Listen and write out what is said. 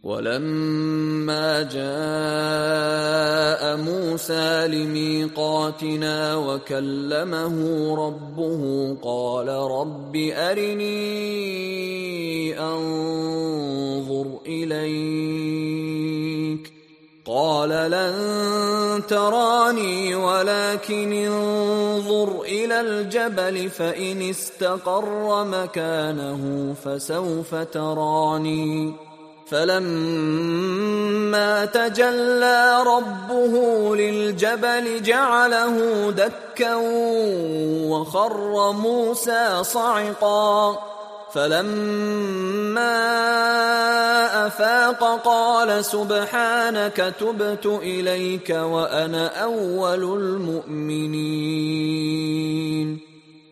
ولما جاء موسى لميقاتنا وكلمه ربه قال رب أرني أنظر إليك قال لن تراني ولكن انظر إلى الجبل فإن استقر مكانه فسوف تراني فلما تجلى ربه للجبل جعله دكا وخر موسى صعقا فلما أفاق قال سبحانك تبت إليك وأنا أول المؤمنين